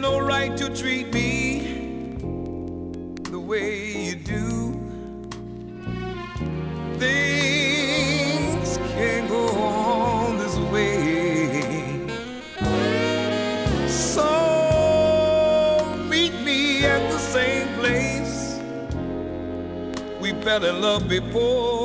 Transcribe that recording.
no right to treat me the way you do. Things can't go on this way. So meet me at the same place we fell in love before.